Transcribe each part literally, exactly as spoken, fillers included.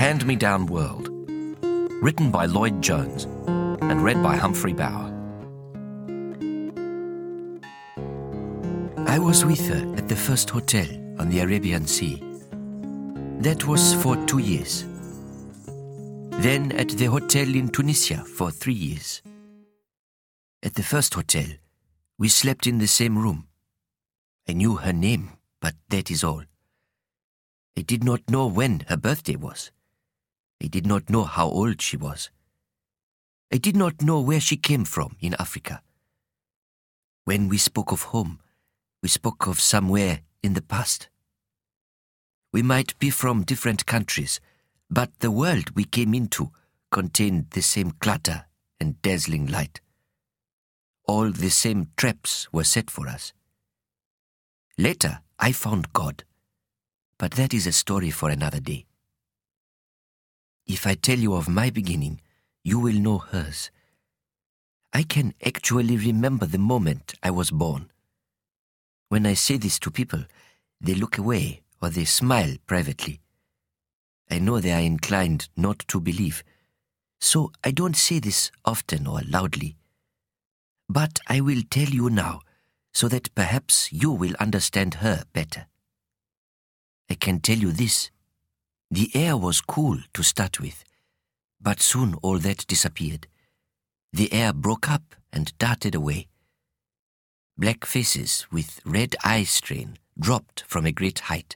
Hand-Me-Down World, written by Lloyd Jones and read by Humphrey Bower. I was with her at the first hotel on the Arabian Sea. That was for two years. Then at the hotel in Tunisia for three years. At the first hotel, we slept in the same room. I knew her name, but that is all. I did not know when her birthday was. I did not know how old she was. I did not know where she came from in Africa. When we spoke of home, we spoke of somewhere in the past. We might be from different countries, but the world we came into contained the same clutter and dazzling light. All the same traps were set for us. Later, I found God, but that is a story for another day. If I tell you of my beginning, you will know hers. I can actually remember the moment I was born. When I say this to people, they look away or they smile privately. I know they are inclined not to believe, so I don't say this often or loudly. But I will tell you now, so that perhaps you will understand her better. I can tell you this. The air was cool to start with, but soon all that disappeared. The air broke up and darted away. Black faces with red eye strain dropped from a great height.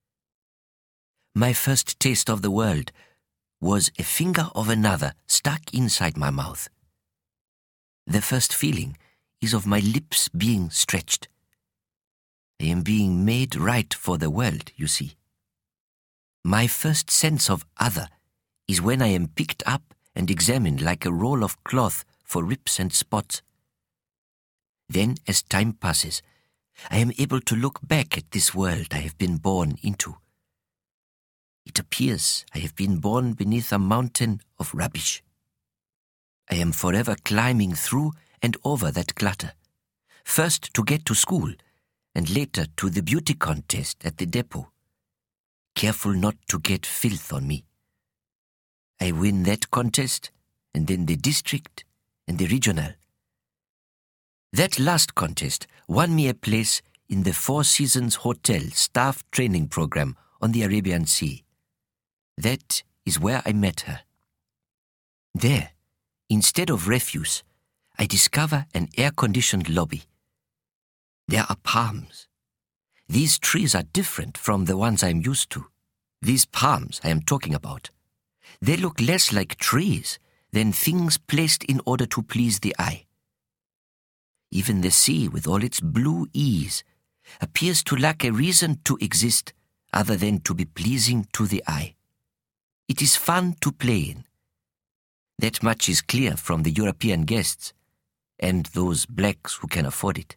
My first taste of the world was a finger of another stuck inside my mouth. The first feeling is of my lips being stretched. I am being made right for the world, you see. My first sense of other is when I am picked up and examined like a roll of cloth for rips and spots. Then, as time passes, I am able to look back at this world I have been born into. It appears I have been born beneath a mountain of rubbish. I am forever climbing through and over that clutter, first to get to school, and later to the beauty contest at the depot. Careful not to get filth on me. I win that contest, and then the district, and the regional. That last contest won me a place in the Four Seasons Hotel staff training program on the Arabian Sea. That is where I met her. There, instead of refuse, I discover an air-conditioned lobby. There are palms. These trees are different from the ones I am used to. These palms I am talking about. They look less like trees than things placed in order to please the eye. Even the sea, with all its blue ease, appears to lack a reason to exist other than to be pleasing to the eye. It is fun to play in. That much is clear from the European guests, and those blacks who can afford it.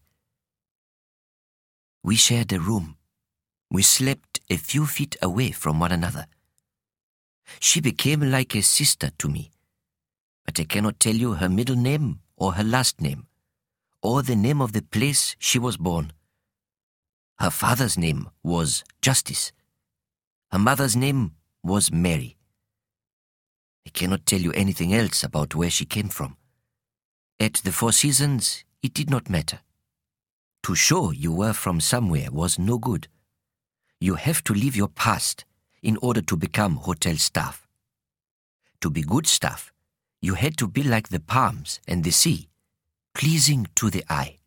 We shared a room. We slept a few feet away from one another. She became like a sister to me, but I cannot tell you her middle name or her last name, or the name of the place she was born. Her father's name was Justice. Her mother's name was Mary. I cannot tell you anything else about where she came from. At the Four Seasons, it did not matter. To show you were from somewhere was no good. You have to leave your past in order to become hotel staff. To be good staff, you had to be like the palms and the sea, pleasing to the eye.